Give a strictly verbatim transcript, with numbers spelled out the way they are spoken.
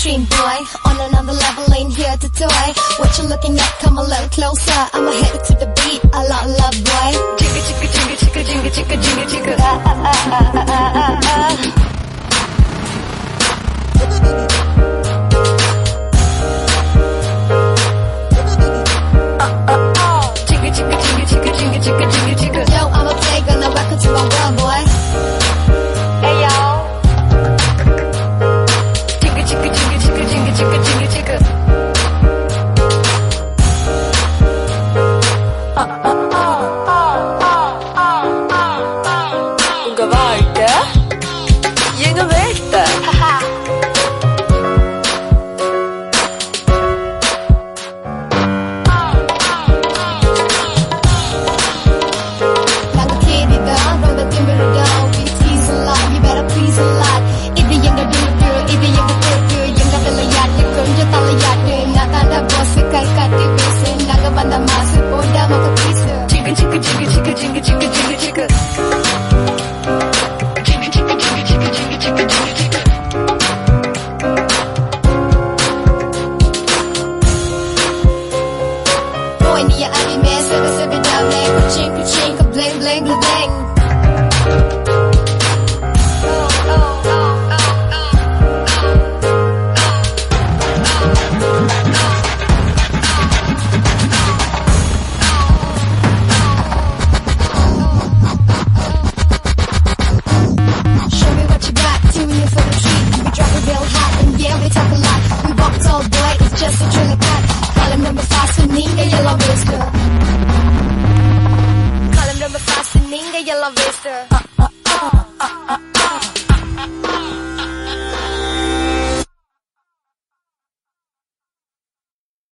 mainstream boy. On another level, ain't here to toy. What you looking at, come a little closer. I'ma hit it to the beat, a lot of love boy. Chicka chicka chicka chicka chicka chicka chicka chicka.